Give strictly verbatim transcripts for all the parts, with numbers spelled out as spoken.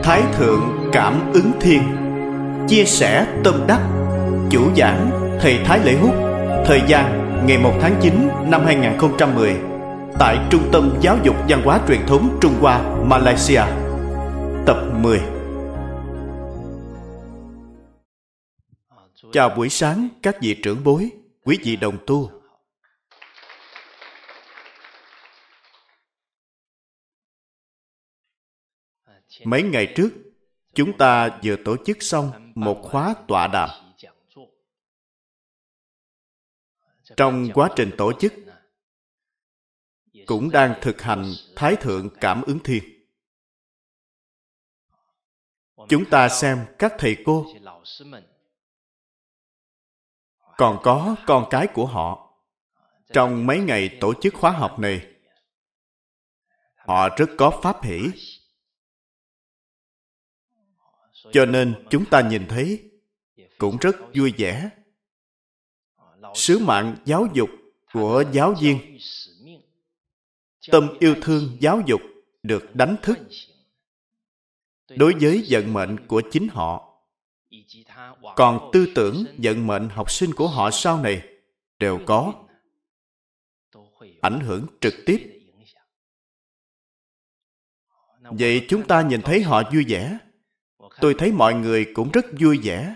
Thái Thượng Cảm Ứng Thiên. Chia sẻ tâm đắc. Chủ giảng Thầy Thái Lễ Hút. Thời gian ngày một tháng chín năm hai nghìn không trăm mười. Tại Trung tâm Giáo dục Văn hóa Truyền thống Trung Hoa, Malaysia. Tập mười. Chào buổi sáng các vị trưởng bối, quý vị đồng tu. Mấy ngày trước, chúng ta vừa tổ chức xong một khóa tọa đàm. Trong quá trình tổ chức, cũng đang thực hành Thái Thượng Cảm Ứng Thiên. Chúng ta xem các thầy cô, còn có con cái của họ. Trong mấy ngày tổ chức khóa học này, họ rất có pháp hỷ. Cho nên chúng ta nhìn thấy cũng rất vui vẻ. Sứ mạng giáo dục của giáo viên, tâm yêu thương giáo dục được đánh thức đối với vận mệnh của chính họ. Còn tư tưởng vận mệnh học sinh của họ sau này đều có ảnh hưởng trực tiếp. Vậy chúng ta nhìn thấy họ vui vẻ. Tôi thấy mọi người cũng rất vui vẻ.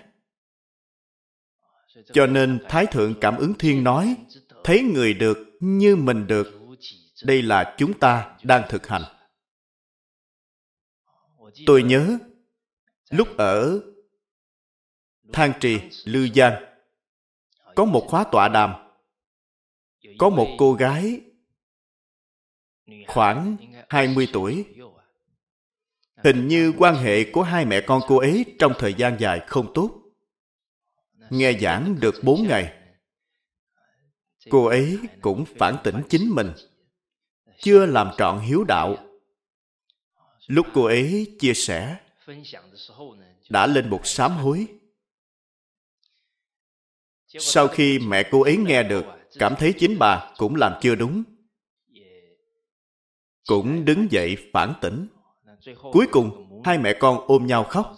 Cho nên Thái Thượng Cảm Ứng Thiên nói, thấy người được như mình được. Đây là chúng ta đang thực hành. Tôi nhớ, lúc ở Thang Trì, Lư Giang, có một khóa tọa đàm. Có một cô gái khoảng hai mươi tuổi. Hình như quan hệ của hai mẹ con cô ấy trong thời gian dài không tốt. Nghe giảng được bốn ngày, cô ấy cũng phản tỉnh chính mình, chưa làm trọn hiếu đạo. Lúc cô ấy chia sẻ, đã lên một sám hối. Sau khi mẹ cô ấy nghe được, cảm thấy chính bà cũng làm chưa đúng, cũng đứng dậy phản tỉnh. Cuối cùng, hai mẹ con ôm nhau khóc.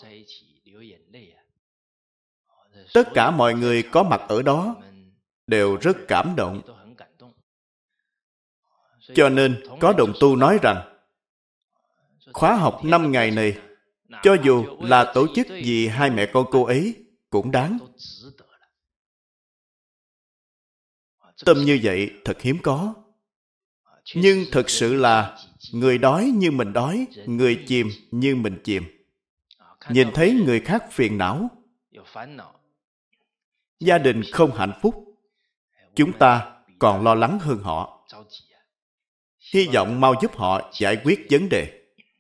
Tất cả mọi người có mặt ở đó đều rất cảm động. Cho nên, có đồng tu nói rằng, khóa học năm ngày này, cho dù là tổ chức vì hai mẹ con cô ấy, cũng đáng. Tâm như vậy thật hiếm có. Nhưng thực sự là người đói như mình đói, người chìm như mình chìm. Nhìn thấy người khác phiền não, gia đình không hạnh phúc, chúng ta còn lo lắng hơn họ. Hy vọng mau giúp họ giải quyết vấn đề.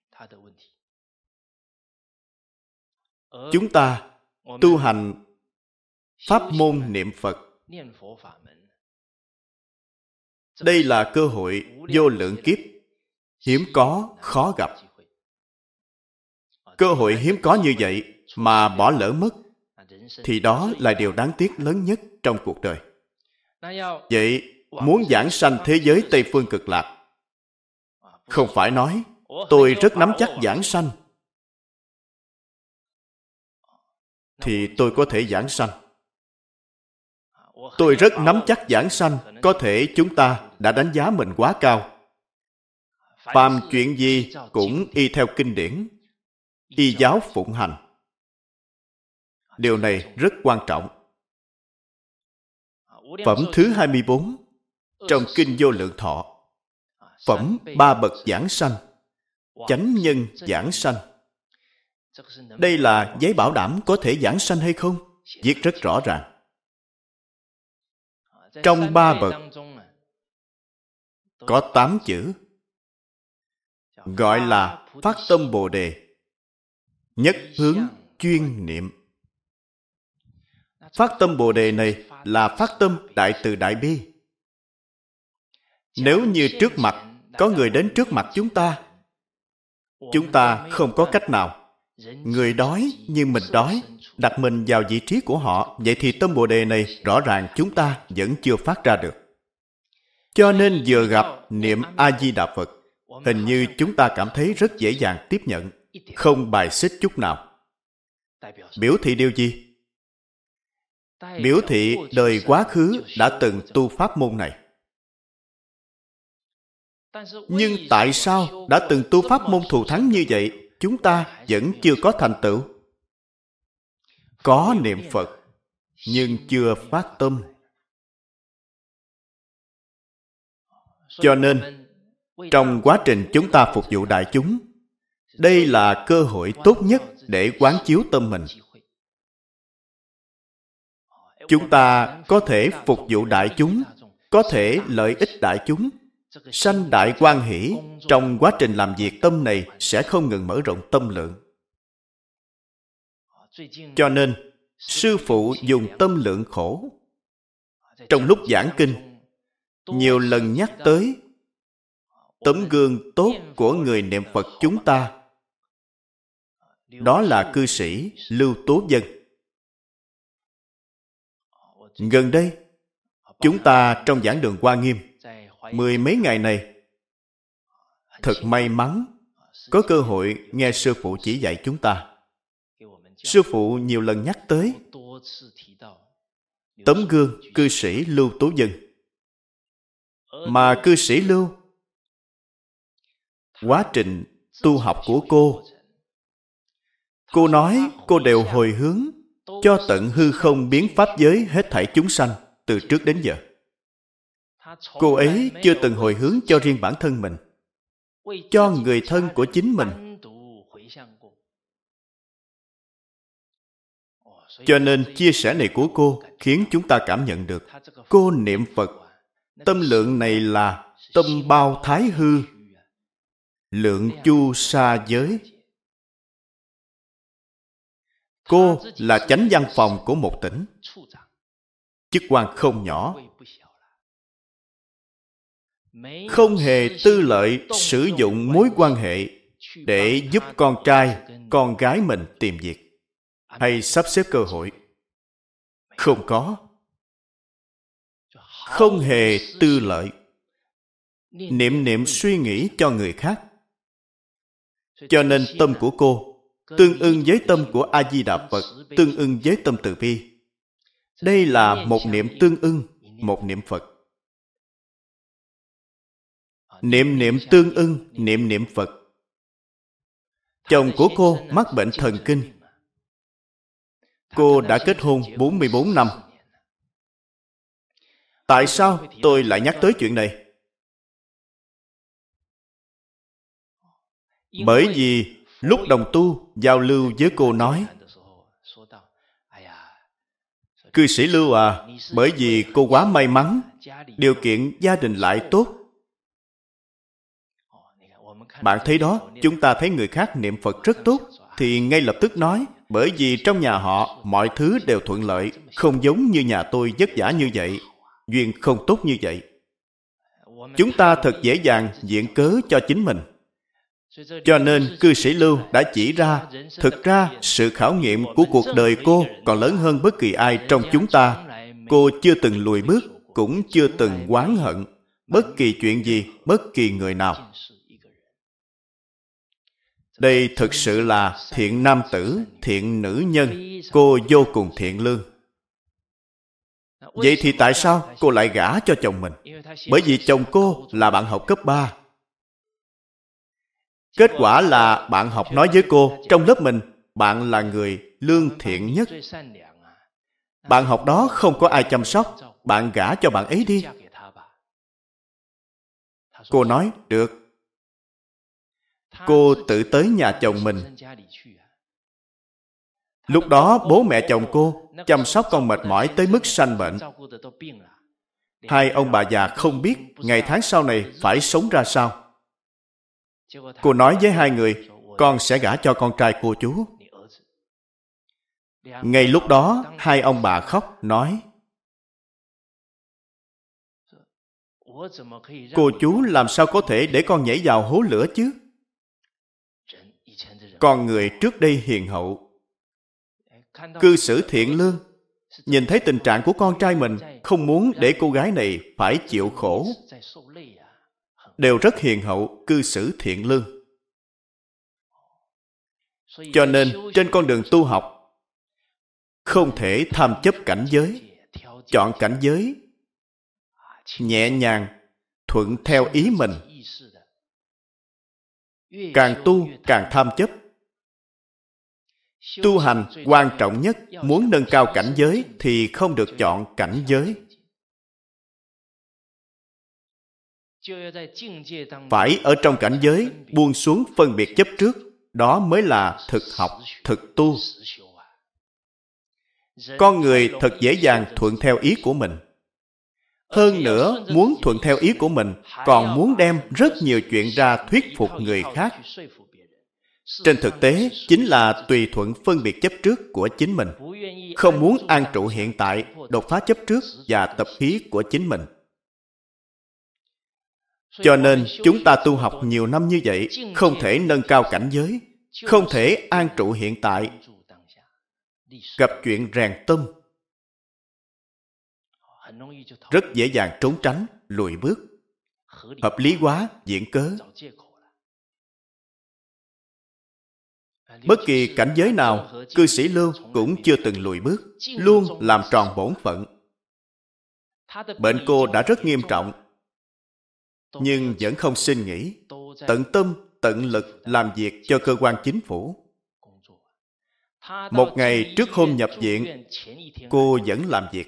Chúng ta tu hành pháp môn niệm Phật. Đây là cơ hội vô lượng kiếp, hiếm có, khó gặp. Cơ hội hiếm có như vậy mà bỏ lỡ mất, thì đó là điều đáng tiếc lớn nhất trong cuộc đời. Vậy, muốn giảng sanh thế giới Tây Phương Cực Lạc, không phải nói, tôi rất nắm chắc giảng sanh, thì tôi có thể giảng sanh. Tôi rất nắm chắc giảng sanh, có thể chúng ta đã đánh giá mình quá cao. Phàm chuyện gì cũng y theo kinh điển, y giáo phụng hành. Điều này rất quan trọng. Phẩm thứ hai mươi bốn trong Kinh Vô Lượng Thọ. Phẩm ba bậc giảng sanh, chánh nhân giảng sanh. Đây là giấy bảo đảm có thể giảng sanh hay không? Viết rất rõ ràng. Trong ba bậc có tám chữ, gọi là phát tâm Bồ Đề, nhất hướng chuyên niệm. Phát tâm Bồ Đề này là phát tâm đại từ đại bi. Nếu như trước mặt có người đến trước mặt chúng ta, chúng ta không có cách nào. Người đói như mình đói, đặt mình vào vị trí của họ, vậy thì tâm Bồ Đề này rõ ràng chúng ta vẫn chưa phát ra được. Cho nên vừa gặp niệm A-di-đà Phật, hình như chúng ta cảm thấy rất dễ dàng tiếp nhận. không bài xích chút nào. Biểu thị điều gì? Biểu thị đời quá khứ đã từng tu pháp môn này. Nhưng tại sao đã từng tu pháp môn thù thắng như vậy, chúng ta vẫn chưa có thành tựu? Có niệm Phật, nhưng chưa phát tâm. Cho nên, trong quá trình chúng ta phục vụ đại chúng, đây là cơ hội tốt nhất để quán chiếu tâm mình. Chúng ta có thể phục vụ đại chúng, có thể lợi ích đại chúng, sanh đại hoan hỷ. Trong quá trình làm việc, tâm này sẽ không ngừng mở rộng tâm lượng. Cho nên, sư phụ dùng tâm lượng khổ. Trong lúc giảng kinh, nhiều lần nhắc tới tấm gương tốt của người niệm Phật chúng ta. Đó là cư sĩ Lưu Tố Vân. Gần đây, chúng ta trong giảng đường Hoa Nghiêm, mười mấy ngày này, thật may mắn có cơ hội nghe sư phụ chỉ dạy chúng ta. Sư phụ nhiều lần nhắc tới tấm gương cư sĩ Lưu Tố Vân. Mà cư sĩ Lưu, quá trình tu học của cô, cô nói cô đều hồi hướng cho tận hư không biến pháp giới hết thảy chúng sanh từ trước đến giờ. Cô ấy chưa từng hồi hướng cho riêng bản thân mình, cho người thân của chính mình. Cho nên chia sẻ này của cô khiến chúng ta cảm nhận được cô niệm Phật, tâm lượng này là tâm bao thái hư, lượng chu sa giới. Cô là chánh văn phòng của một tỉnh, chức quan không nhỏ, không hề tư lợi sử dụng mối quan hệ để giúp con trai, con gái mình tìm việc hay sắp xếp cơ hội. Không có. Không hề tư lợi. Niệm niệm suy nghĩ cho người khác. Cho nên tâm của cô tương ưng với tâm của A-di-đà Phật, tương ưng với tâm từ bi. Đây là một niệm tương ưng, một niệm Phật. Niệm niệm tương ưng, niệm niệm Phật. Chồng của cô mắc bệnh thần kinh. Cô đã kết hôn bốn mươi bốn năm. Tại sao tôi lại nhắc tới chuyện này? Bởi vì lúc đồng tu giao lưu với cô nói, cư sĩ Lưu à, bởi vì cô quá may mắn, điều kiện gia đình lại tốt. Bạn thấy đó, chúng ta thấy người khác niệm Phật rất tốt, thì ngay lập tức nói, bởi vì trong nhà họ mọi thứ đều thuận lợi, không giống như nhà tôi vất vả như vậy, duyên không tốt như vậy. Chúng ta thật dễ dàng viện cớ cho chính mình. Cho nên cư sĩ Lưu đã chỉ ra, thực ra sự khảo nghiệm của cuộc đời cô còn lớn hơn bất kỳ ai trong chúng ta. Cô chưa từng lùi bước, cũng chưa từng oán hận bất kỳ chuyện gì, bất kỳ người nào. Đây thực sự là thiện nam tử, thiện nữ nhân. Cô vô cùng thiện lương. Vậy thì tại sao cô lại gả cho chồng mình? Bởi vì chồng cô là bạn học cấp ba. Kết quả là bạn học nói với cô, trong lớp mình, bạn là người lương thiện nhất. Bạn học đó không có ai chăm sóc, bạn gả cho bạn ấy đi. Cô nói, được. Cô tự tới nhà chồng mình. Lúc đó bố mẹ chồng cô chăm sóc con mệt mỏi tới mức sanh bệnh. Hai ông bà già không biết ngày tháng sau này phải sống ra sao. Cô nói với hai người, con sẽ gả cho con trai cô chú. Ngay lúc đó, hai ông bà khóc, nói, cô chú làm sao có thể để con nhảy vào hố lửa chứ? Con người trước đây hiền hậu, cư xử thiện lương, nhìn thấy tình trạng của con trai mình, không muốn để cô gái này phải chịu khổ, đều rất hiền hậu, cư xử thiện lương. Cho nên trên con đường tu học không thể tham chấp cảnh giới, chọn cảnh giới nhẹ nhàng, thuận theo ý mình. Càng tu càng tham chấp. Tu hành quan trọng nhất, muốn nâng cao cảnh giới thì không được chọn cảnh giới. Phải ở trong cảnh giới buông xuống phân biệt chấp trước, đó mới là thực học, thực tu. Con người thật dễ dàng thuận theo ý của mình. Hơn nữa, muốn thuận theo ý của mình, còn muốn đem rất nhiều chuyện ra thuyết phục người khác. Trên thực tế, chính là tùy thuận phân biệt chấp trước của chính mình. Không muốn an trụ hiện tại, đột phá chấp trước và tập khí của chính mình. Cho nên, chúng ta tu học nhiều năm như vậy, không thể nâng cao cảnh giới, không thể an trụ hiện tại. Gặp chuyện rèn tâm, rất dễ dàng trốn tránh, lùi bước, hợp lý hóa, diễn cớ. Bất kỳ cảnh giới nào, cư sĩ Lưu cũng chưa từng lùi bước, luôn làm tròn bổn phận. Bệnh cô đã rất nghiêm trọng, nhưng vẫn không xin nghỉ, tận tâm, tận lực làm việc cho cơ quan chính phủ. Một ngày trước hôm nhập viện, cô vẫn làm việc.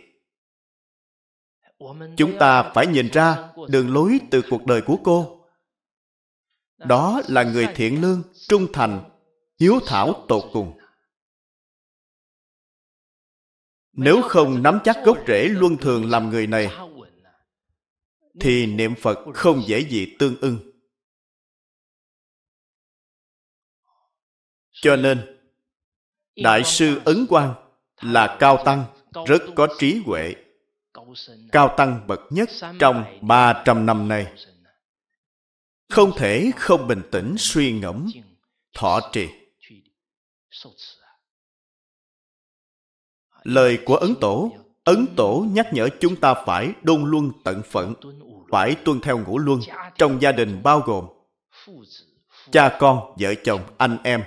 Chúng ta phải nhìn ra đường lối từ cuộc đời của cô. Đó là người thiện lương, trung thành, hiếu thảo tột cùng. Nếu không nắm chắc gốc rễ luân thường làm người này, thì niệm Phật không dễ gì tương ưng. Cho nên, Đại sư Ấn Quang là cao tăng, rất có trí huệ. Cao tăng bậc nhất trong ba trăm năm nay. Không thể không bình tĩnh suy ngẫm, thọ trì. Lời của Ấn Tổ, Ấn Tổ nhắc nhở chúng ta phải đôn luân tận phận, phải tuân theo ngũ luân, trong gia đình bao gồm cha con, vợ chồng, anh em.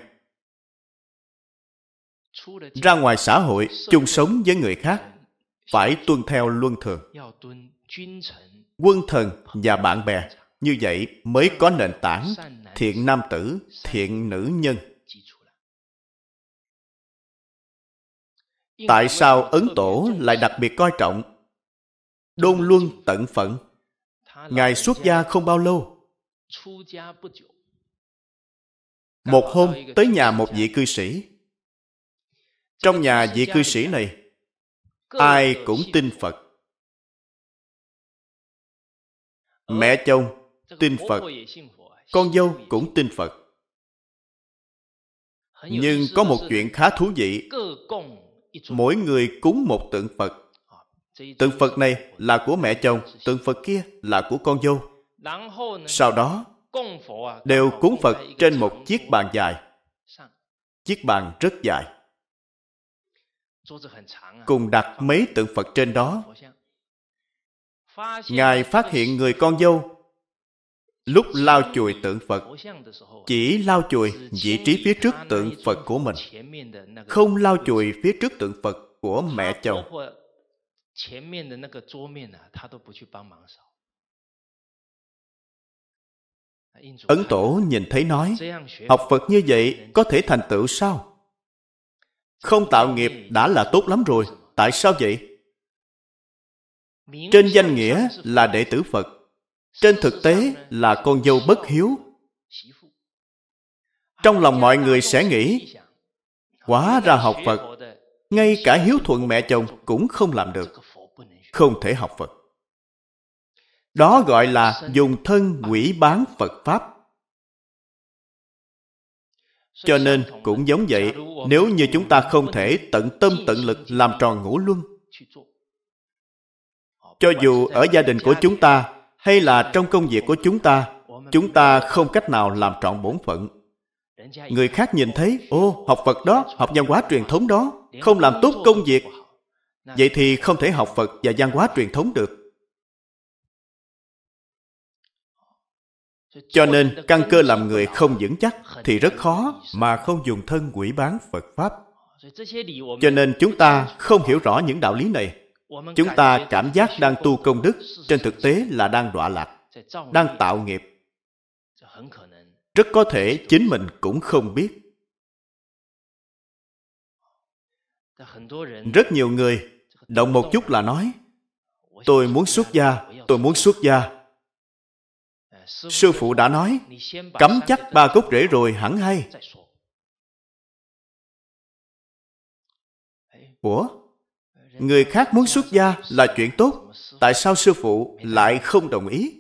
Ra ngoài xã hội, chung sống với người khác, phải tuân theo luân thường. Quân thần và bạn bè, như vậy mới có nền tảng thiện nam tử, thiện nữ nhân. Tại sao Ấn Tổ lại đặc biệt coi trọng đôn luân tận phận? Ngài xuất gia không bao lâu. Một hôm tới nhà một vị cư sĩ. Trong nhà vị cư sĩ này, ai cũng tin Phật. Mẹ chồng tin Phật, con dâu cũng tin Phật. Nhưng có một chuyện khá thú vị. Mỗi người cúng một tượng Phật. Tượng Phật này là của mẹ chồng, tượng Phật kia là của con dâu. Sau đó, đều cúng Phật trên một chiếc bàn dài. Chiếc bàn rất dài. Cùng đặt mấy tượng Phật trên đó. Ngài phát hiện người con dâu lúc lau chùi tượng Phật chỉ lau chùi vị trí phía trước tượng Phật của mình, không lau chùi phía trước tượng Phật của mẹ chồng. Ấn Tổ nhìn thấy nói, học Phật như vậy có thể thành tựu sao? Không tạo nghiệp đã là tốt lắm rồi. Tại sao vậy? Trên danh nghĩa là đệ tử Phật, trên thực tế là con dâu bất hiếu. Trong lòng mọi người sẽ nghĩ, hóa ra học Phật, ngay cả hiếu thuận mẹ chồng cũng không làm được, không thể học Phật. Đó gọi là dùng thân hủy bán Phật Pháp. Cho nên cũng giống vậy, nếu như chúng ta không thể tận tâm tận lực làm tròn ngũ luân, cho dù ở gia đình của chúng ta hay là trong công việc của chúng ta, chúng ta không cách nào làm trọn bổn phận. Người khác nhìn thấy, ô, học Phật đó, học văn hóa truyền thống đó, không làm tốt công việc, vậy thì không thể học Phật và văn hóa truyền thống được. Cho nên căn cơ làm người không vững chắc thì rất khó mà không dùng thân quỷ bán Phật Pháp. Cho nên chúng ta không hiểu rõ những đạo lý này. Chúng ta cảm giác đang tu công đức, trên thực tế là đang đọa lạc, đang tạo nghiệp. Rất có thể chính mình cũng không biết. Rất nhiều người động một chút là nói, tôi muốn xuất gia, tôi muốn xuất gia. Sư phụ đã nói, cắm chắc ba gốc rễ rồi hẳn hay. Ủa? Người khác muốn xuất gia là chuyện tốt, tại sao sư phụ lại không đồng ý?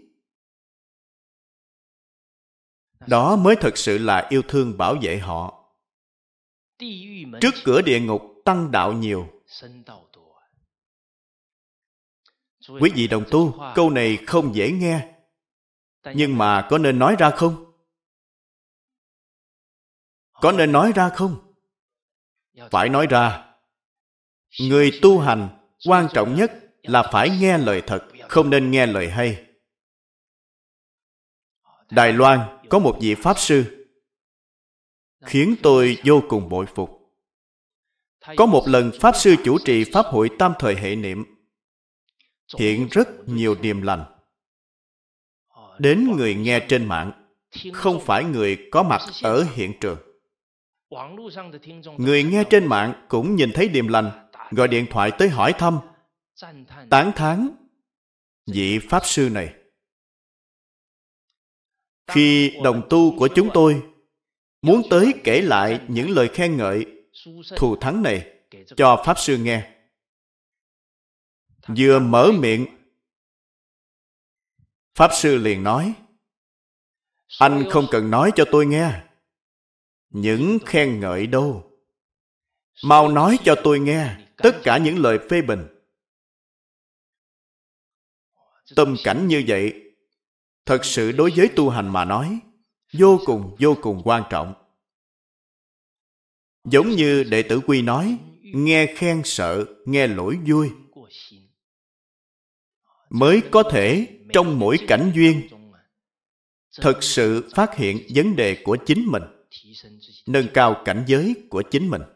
Đó mới thật sự là yêu thương bảo vệ họ. Trước cửa địa ngục tăng đạo nhiều. Quý vị đồng tu, câu này không dễ nghe, nhưng mà có nên nói ra không? Có nên nói ra không? Phải nói ra. Người tu hành, quan trọng nhất là phải nghe lời thật, không nên nghe lời hay. Đài Loan có một vị Pháp Sư khiến tôi vô cùng bội phục. Có một lần Pháp Sư chủ trì Pháp hội tam thời hệ niệm, hiện rất nhiều điềm lành. Đến người nghe trên mạng, không phải người có mặt ở hiện trường. Người nghe trên mạng cũng nhìn thấy điềm lành, gọi điện thoại tới hỏi thăm, tán thán vị Pháp Sư này. Khi đồng tu của chúng tôi muốn tới kể lại những lời khen ngợi thù thắng này cho Pháp Sư nghe, vừa mở miệng, Pháp Sư liền nói, anh không cần nói cho tôi nghe những khen ngợi đâu, mau nói cho tôi nghe tất cả những lời phê bình. Tâm cảnh như vậy thật sự đối với tu hành mà nói vô cùng vô cùng quan trọng. Giống như đệ tử Quy nói, nghe khen sợ, nghe lỗi vui, mới có thể trong mỗi cảnh duyên thật sự phát hiện vấn đề của chính mình, nâng cao cảnh giới của chính mình.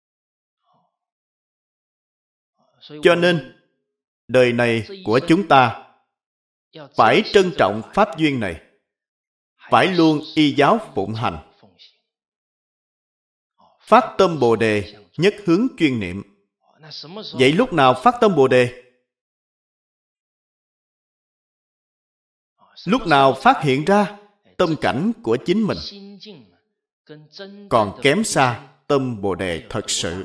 Cho nên đời này của chúng ta phải trân trọng pháp duyên này, phải luôn y giáo phụng hành, phát tâm Bồ Đề, nhất hướng chuyên niệm. Vậy lúc nào phát tâm Bồ Đề? Lúc nào phát hiện ra tâm cảnh của chính mình còn kém xa tâm Bồ Đề thật sự.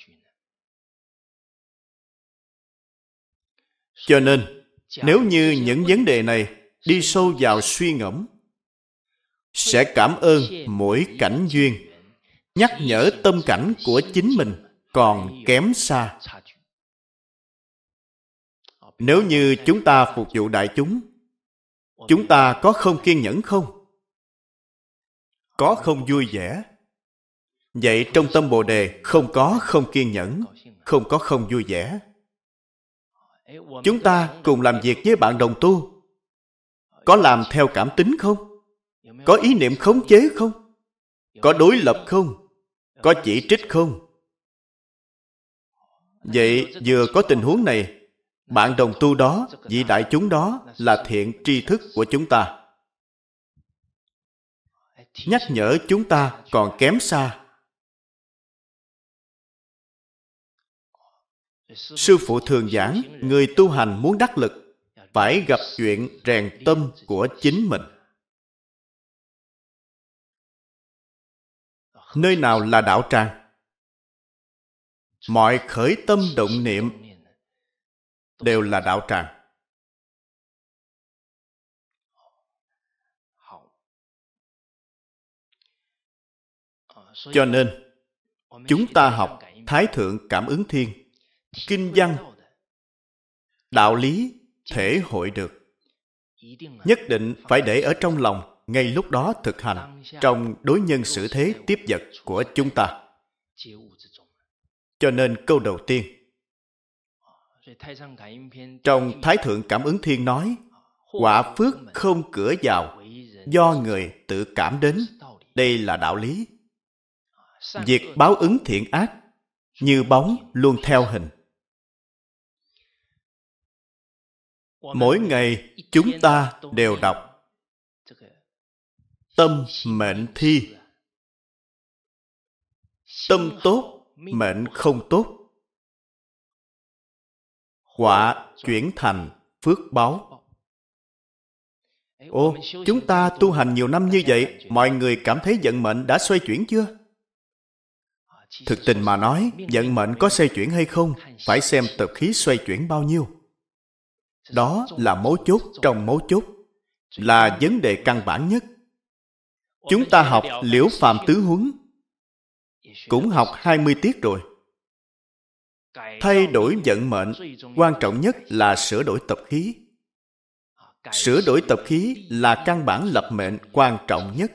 Cho nên, nếu như những vấn đề này đi sâu vào suy ngẫm, sẽ cảm ơn mỗi cảnh duyên, nhắc nhở tâm cảnh của chính mình còn kém xa. Nếu như chúng ta phục vụ đại chúng, chúng ta có không kiên nhẫn không? Có không vui vẻ? Vậy trong tâm Bồ Đề không có không kiên nhẫn, không có không vui vẻ. Chúng ta cùng làm việc với bạn đồng tu, có làm theo cảm tính không? Có ý niệm khống chế không? Có đối lập không? Có chỉ trích không? Vậy vừa có tình huống này, bạn đồng tu đó, vị đại chúng đó là thiện tri thức của chúng ta. Nhắc nhở chúng ta còn kém xa. Sư phụ thường giảng, người tu hành muốn đắc lực, phải gặp chuyện rèn tâm của chính mình. Nơi nào là đạo tràng? Mọi khởi tâm động niệm đều là đạo tràng. Cho nên, chúng ta học Thái Thượng Cảm Ứng Thiên, kinh văn, đạo lý thể hội được. Nhất định phải để ở trong lòng, ngay lúc đó thực hành trong đối nhân xử thế tiếp vật của chúng ta. Cho nên câu đầu tiên, trong Thái Thượng Cảm Ứng Thiên nói, Quả phước không cửa vào, do người tự cảm đến. Đây là đạo lý. Việc báo ứng thiện ác như bóng luôn theo hình. Mỗi ngày chúng ta đều đọc tâm mệnh thi. Tâm tốt, mệnh không tốt, quả chuyển thành phước báu. Ồ, chúng ta tu hành nhiều năm như vậy, mọi người cảm thấy vận mệnh đã xoay chuyển chưa? Thực tình mà nói, vận mệnh có xoay chuyển hay không, phải xem tập khí xoay chuyển bao nhiêu. Đó là mấu chốt trong mấu chốt, là vấn đề căn bản nhất. Chúng ta học Liễu Phàm Tứ Huấn, cũng học hai mươi tiết rồi. Thay đổi vận mệnh, quan trọng nhất là sửa đổi tập khí. Sửa đổi tập khí là căn bản lập mệnh quan trọng nhất.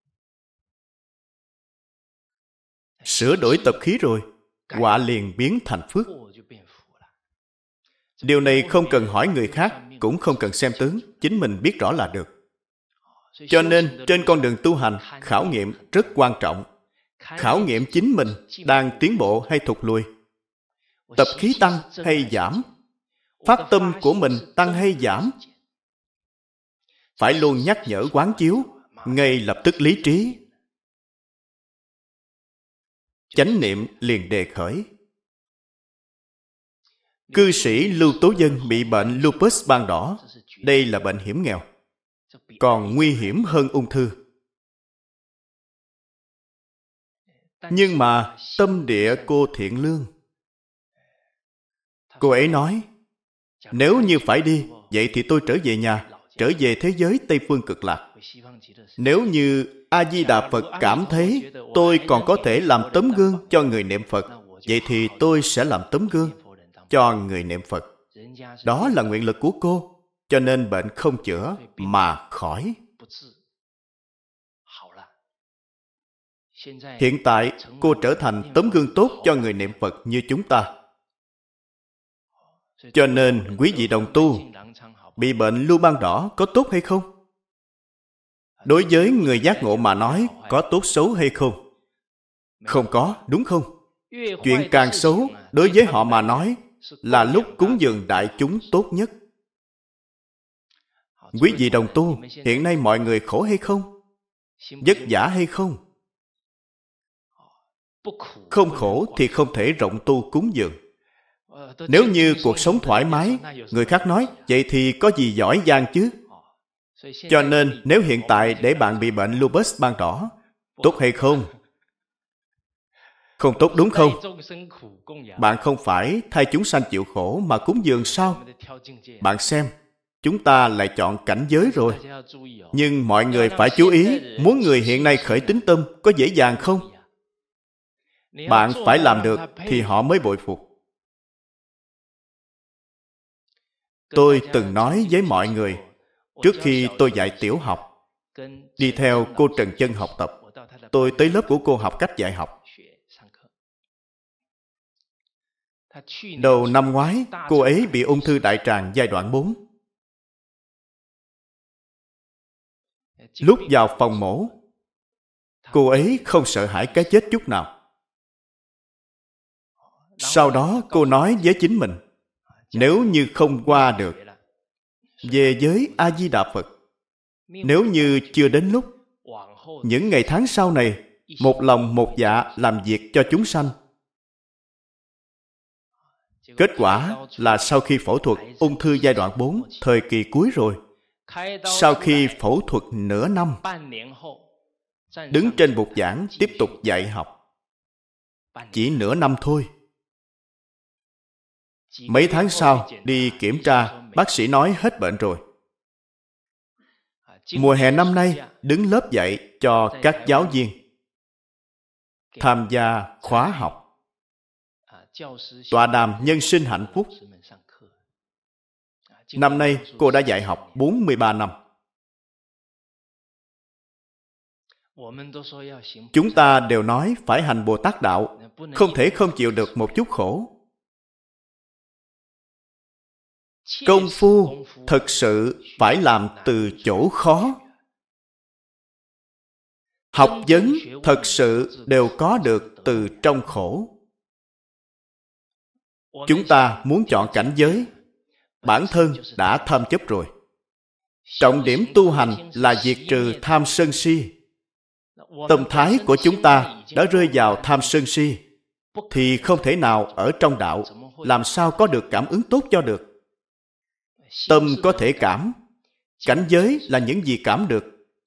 Sửa đổi tập khí rồi, quả liền biến thành phước. Điều này không cần hỏi người khác, cũng không cần xem tướng, chính mình biết rõ là được. Cho nên, trên con đường tu hành, khảo nghiệm rất quan trọng. Khảo nghiệm chính mình đang tiến bộ hay thụt lùi, tập khí tăng hay giảm, phát tâm của mình tăng hay giảm. Phải luôn nhắc nhở quán chiếu, ngay lập tức lý trí. Chánh niệm liền đề khởi. Cư sĩ Lưu Tố Dân bị bệnh lupus ban đỏ. Đây là bệnh hiểm nghèo, còn nguy hiểm hơn ung thư. Nhưng mà tâm địa cô thiện lương. Cô ấy nói, nếu như phải đi, vậy thì tôi trở về nhà, trở về thế giới Tây Phương Cực Lạc. Nếu như A-di-đà Phật cảm thấy tôi còn có thể làm tấm gương cho người niệm Phật, vậy thì tôi sẽ làm tấm gương cho người niệm Phật. Đó là nguyện lực của cô, cho nên bệnh không chữa mà khỏi. Hiện tại, cô trở thành tấm gương tốt cho người niệm Phật như chúng ta. Cho nên, quý vị đồng tu, bị bệnh lưu ban đỏ có tốt hay không? Đối với người giác ngộ mà nói, có tốt xấu hay không? Không có, đúng không? Chuyện càng xấu, đối với họ mà nói, là lúc cúng dường đại chúng tốt nhất. Quý vị đồng tu, hiện nay mọi người khổ hay không? Vất vả hay không? Không khổ thì không thể rộng tu cúng dường. Nếu như cuộc sống thoải mái, người khác nói, vậy thì có gì giỏi giang chứ? Cho nên, nếu hiện tại để bạn bị bệnh lupus ban đỏ, tốt hay không? Không tốt đúng không? Bạn không phải thay chúng sanh chịu khổ mà cúng dường sao? Bạn xem, chúng ta lại chọn cảnh giới rồi. Nhưng mọi người phải chú ý, muốn người hiện nay khởi tín tâm có dễ dàng không? Bạn phải làm được thì họ mới bội phục. Tôi từng nói với mọi người, trước khi tôi dạy tiểu học, đi theo cô Trần Chân học tập, tôi tới lớp của cô học cách dạy học. Đầu năm ngoái, cô ấy bị ung thư đại tràng giai đoạn bốn. Lúc vào phòng mổ, cô ấy không sợ hãi cái chết chút nào. Sau đó cô nói với chính mình, nếu như không qua được, về với A-di-đà Phật. Nếu như chưa đến lúc, những ngày tháng sau này, một lòng một dạ làm việc cho chúng sanh. Kết quả là sau khi phẫu thuật ung thư giai đoạn bốn, thời kỳ cuối rồi, sau khi phẫu thuật nửa năm, đứng trên bục giảng tiếp tục dạy học. Chỉ nửa năm thôi. Mấy tháng sau, đi kiểm tra, bác sĩ nói hết bệnh rồi. Mùa hè năm nay, đứng lớp dạy cho các giáo viên, tham gia khóa học, tọa đàm nhân sinh hạnh phúc. Năm nay, cô đã dạy học bốn mươi ba năm. Chúng ta đều nói phải hành Bồ Tát đạo, không thể không chịu được một chút khổ. Công phu thật sự phải làm từ chỗ khó. Học vấn thật sự đều có được từ trong khổ. Chúng ta muốn chọn cảnh giới, bản thân đã tham chấp rồi. Trọng điểm tu hành là diệt trừ tham sân si. Tâm thái của chúng ta đã rơi vào tham sân si, thì không thể nào ở trong đạo, làm sao có được cảm ứng tốt cho được. Tâm có thể cảm, cảnh giới là những gì cảm được.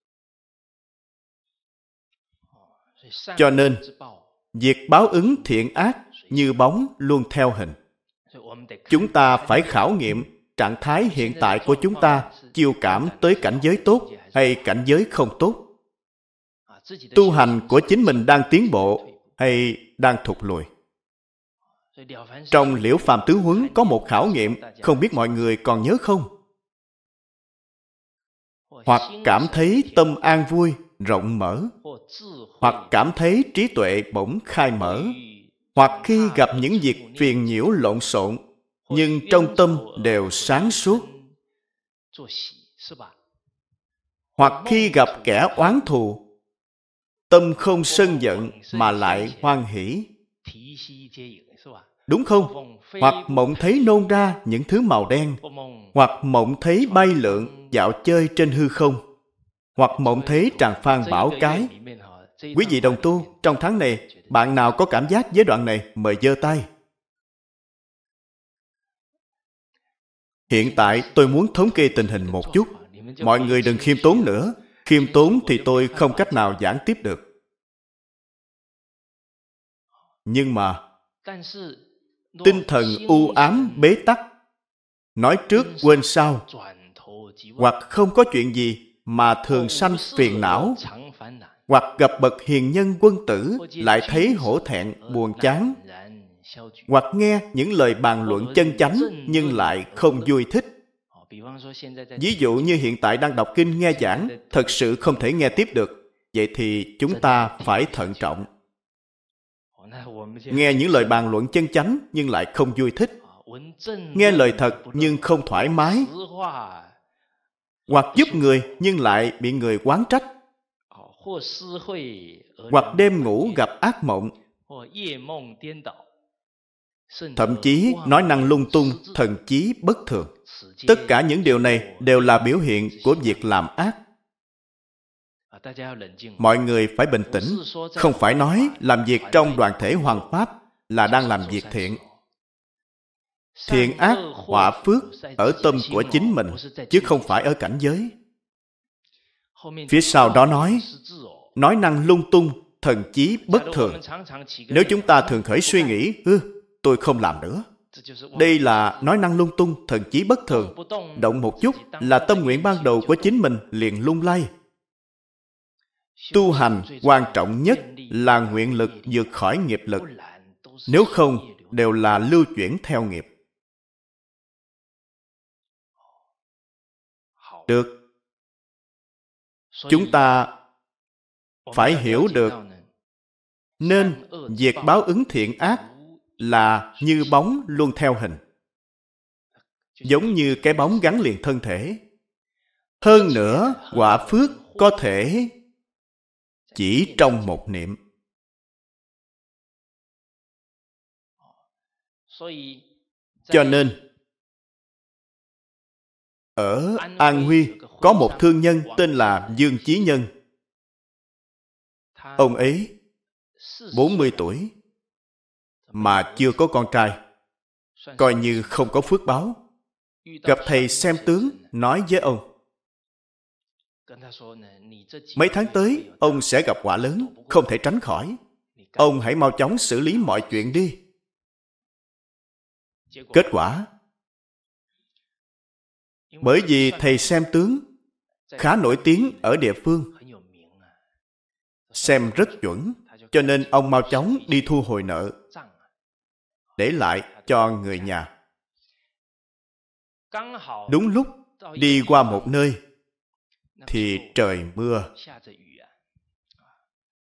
Cho nên, việc báo ứng thiện ác như bóng luôn theo hình. Chúng ta phải khảo nghiệm trạng thái hiện tại của chúng ta chiêu cảm tới cảnh giới tốt hay cảnh giới không tốt. Tu hành của chính mình đang tiến bộ hay đang thụt lùi. Trong Liễu Phàm Tứ Huấn có một khảo nghiệm, không biết mọi người còn nhớ không? Hoặc cảm thấy tâm an vui, rộng mở, hoặc cảm thấy trí tuệ bỗng khai mở, hoặc khi gặp những việc phiền nhiễu lộn xộn, nhưng trong tâm đều sáng suốt, hoặc khi gặp kẻ oán thù, tâm không sân giận mà lại hoan hỷ. Đúng không? Hoặc mộng thấy nôn ra những thứ màu đen, hoặc mộng thấy bay lượn dạo chơi trên hư không, hoặc mộng thấy tràng phan bão cái. Quý vị đồng tu, trong tháng này, bạn nào có cảm giác với đoạn này, mời giơ tay. Hiện tại tôi muốn thống kê tình hình một chút. Mọi người đừng khiêm tốn nữa. Khiêm tốn thì tôi không cách nào giảng tiếp được. Nhưng mà, tinh thần u ám bế tắc, nói trước quên sau, hoặc không có chuyện gì mà thường sanh phiền não, hoặc gặp bậc hiền nhân quân tử lại thấy hổ thẹn buồn chán, hoặc nghe những lời bàn luận chân chánh nhưng lại không vui thích. Ví dụ như hiện tại đang đọc kinh nghe giảng, thật sự không thể nghe tiếp được. Vậy thì chúng ta phải thận trọng. Nghe những lời bàn luận chân chánh nhưng lại không vui thích. Nghe lời thật nhưng không thoải mái. Hoặc giúp người nhưng lại bị người oán trách. Hoặc đêm ngủ gặp ác mộng. Thậm chí nói năng lung tung, thần trí bất thường. Tất cả những điều này đều là biểu hiện của việc làm ác. Mọi người phải bình tĩnh, không phải nói làm việc trong đoàn thể Hoằng Pháp là đang làm việc thiện. Thiện ác, họa phước ở tâm của chính mình, chứ không phải ở cảnh giới. Phía sau đó nói, nói năng lung tung, thần trí bất thường. Nếu chúng ta thường khởi suy nghĩ, ừ, tôi không làm nữa. Đây là nói năng lung tung, thần trí bất thường. Động một chút là tâm nguyện ban đầu của chính mình liền lung lay. Tu hành quan trọng nhất là nguyện lực vượt khỏi nghiệp lực. Nếu không, đều là lưu chuyển theo nghiệp. Được. Chúng ta phải hiểu được, nên việc báo ứng thiện ác là như bóng luôn theo hình. Giống như cái bóng gắn liền thân thể. Hơn nữa, quả phước có thể chỉ trong một niệm. Cho nên, ở An Huy có một thương nhân tên là Dương Chí Nhân. Ông ấy bốn mươi tuổi mà chưa có con trai, coi như không có phước báo. Gặp thầy xem tướng, nói với ông, mấy tháng tới ông sẽ gặp quả lớn, không thể tránh khỏi. Ông hãy mau chóng xử lý mọi chuyện đi. Kết quả, bởi vì thầy xem tướng khá nổi tiếng ở địa phương, xem rất chuẩn, cho nên ông mau chóng đi thu hồi nợ, để lại cho người nhà. Đúng lúc đi qua một nơi thì trời mưa.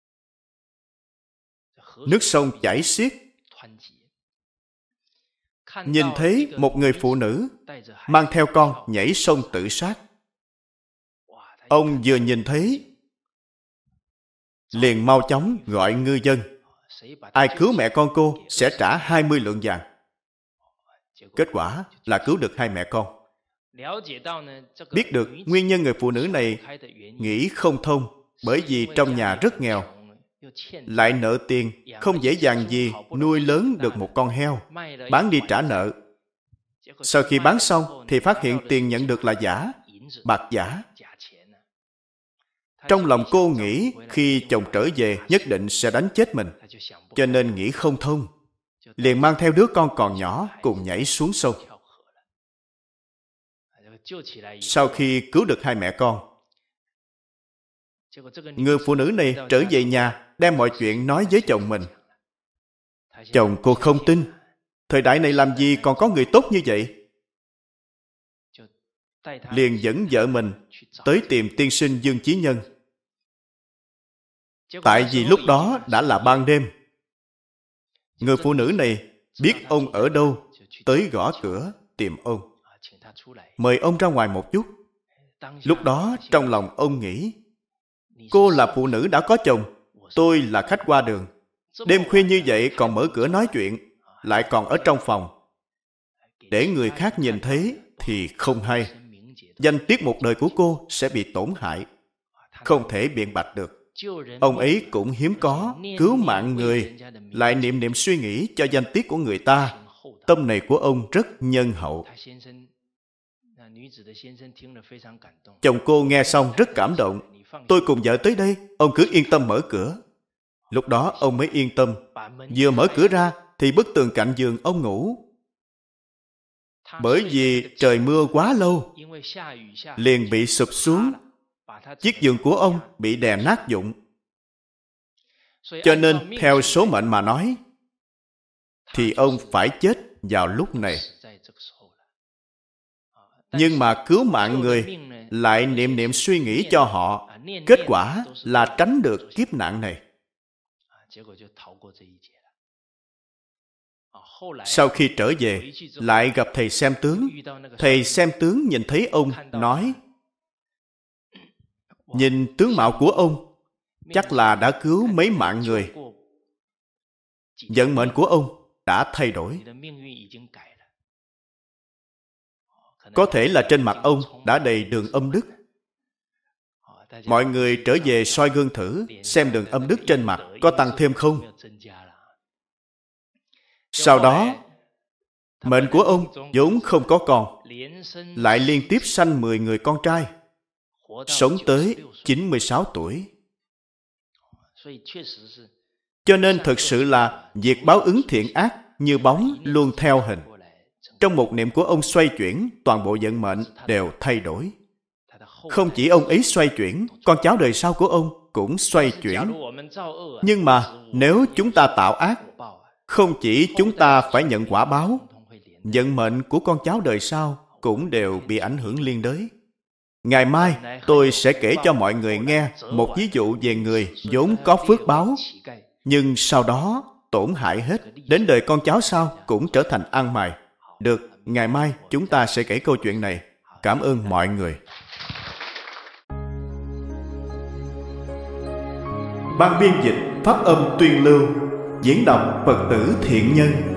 Nước sông chảy xiết. nhìn thấy một người phụ nữ mang theo con nhảy sông tự sát. Ông vừa nhìn thấy, liền mau chóng gọi ngư dân. Ai cứu mẹ con cô sẽ trả hai mươi lượng vàng. Kết quả là cứu được hai mẹ con. Biết được nguyên nhân người phụ nữ này nghĩ không thông, bởi vì trong nhà rất nghèo, lại nợ tiền, không dễ dàng gì nuôi lớn được một con heo, bán đi trả nợ. Sau khi bán xong thì phát hiện tiền nhận được là giả, bạc giả. Trong lòng cô nghĩ khi chồng trở về nhất định sẽ đánh chết mình, cho nên nghĩ không thông, liền mang theo đứa con còn nhỏ cùng nhảy xuống sông. Sau khi cứu được hai mẹ con, người phụ nữ này trở về nhà, đem mọi chuyện nói với chồng mình. Chồng cô không tin, thời đại này làm gì còn có người tốt như vậy. Liền dẫn vợ mình tới tìm tiên sinh Dương Chí Nhân. Tại vì lúc đó đã là ban đêm. Người phụ nữ này biết ông ở đâu, tới gõ cửa tìm ông, mời ông ra ngoài một chút. Lúc đó trong lòng ông nghĩ, cô là phụ nữ đã có chồng, tôi là khách qua đường. Đêm khuya như vậy còn mở cửa nói chuyện, lại còn ở trong phòng. Để người khác nhìn thấy thì không hay. Danh tiết một đời của cô sẽ bị tổn hại, không thể biện bạch được. Ông ấy cũng hiếm có, cứu mạng người, lại niệm niệm suy nghĩ cho danh tiết của người ta. Tâm này của ông rất nhân hậu. Chồng cô nghe xong rất cảm động. Tôi cùng vợ tới đây, ông cứ yên tâm mở cửa. Lúc đó ông mới yên tâm. Vừa mở cửa ra thì bức tường cạnh giường ông ngủ. Bởi vì trời mưa quá lâu, liền bị sụp xuống. Chiếc giường của ông bị đè nát vụn. Cho nên theo số mệnh mà nói, thì ông phải chết vào lúc này. Nhưng mà cứu mạng người, lại niệm niệm suy nghĩ cho họ, kết quả là tránh được kiếp nạn này. Sau khi trở về, lại gặp thầy xem tướng. Thầy xem tướng nhìn thấy ông, nói: nhìn tướng mạo của ông, chắc là đã cứu mấy mạng người. Vận mệnh của ông đã thay đổi. Có thể là trên mặt ông đã đầy đường âm đức. Mọi người trở về soi gương thử, xem đường âm đức trên mặt có tăng thêm không. Sau đó, mệnh của ông vốn không có con, lại liên tiếp sanh mười người con trai, sống tới chín mươi sáu tuổi. Cho nên thực sự là việc báo ứng thiện ác như bóng luôn theo hình. Trong một niệm của ông xoay chuyển, toàn bộ vận mệnh đều thay đổi. Không chỉ ông ấy xoay chuyển, con cháu đời sau của ông cũng xoay chuyển. Nhưng mà nếu chúng ta tạo ác, không chỉ chúng ta phải nhận quả báo, vận mệnh của con cháu đời sau cũng đều bị ảnh hưởng liên đới. Ngày mai tôi sẽ kể cho mọi người nghe một ví dụ về người vốn có phước báo, nhưng sau đó tổn hại hết, đến đời con cháu sau cũng trở thành ăn mày. Được, ngày mai chúng ta sẽ kể câu chuyện này. Cảm ơn mọi người. Ban biên dịch Pháp Âm Tuyên Lưu, diễn đọc Phật tử Thiện Nhân.